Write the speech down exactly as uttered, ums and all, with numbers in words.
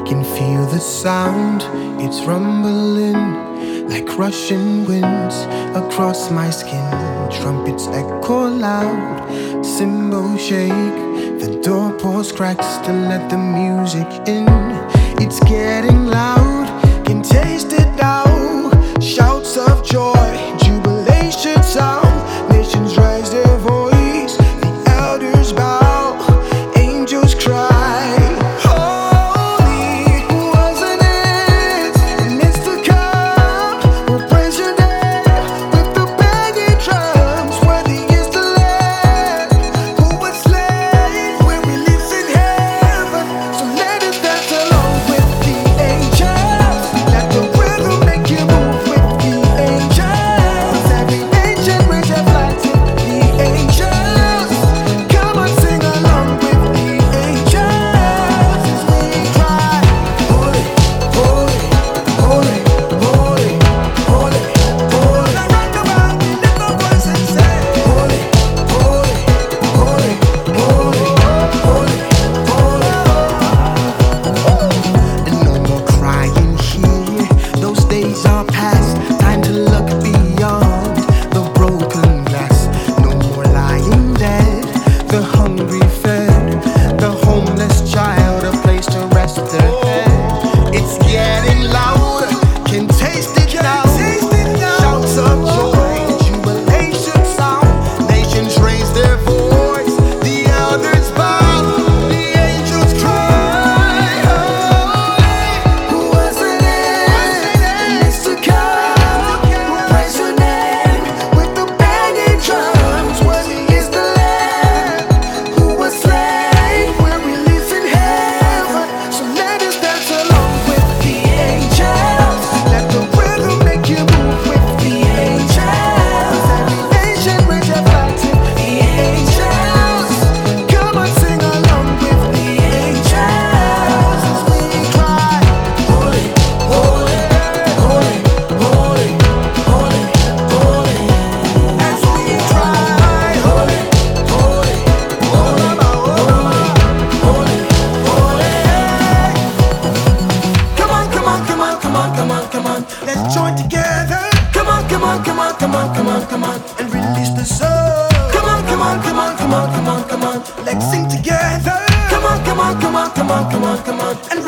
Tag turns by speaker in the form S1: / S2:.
S1: can feel the sound, it's rumbling like rushing winds across my skin. Trumpets echo loud, cymbals shake, the doorpost cracks to let the music in. It's getting loud, can taste it now. Shouts of joy, jubilation sound. Nations raise their voice, the elders bow, angels cry. Let's join together. Come on, come on, come on, come on, come on, come on, and release the soul. Come on, come on, come on, come on, come on, come on. Let's sing together. Come on, come on, come on, come on, come on, come on, and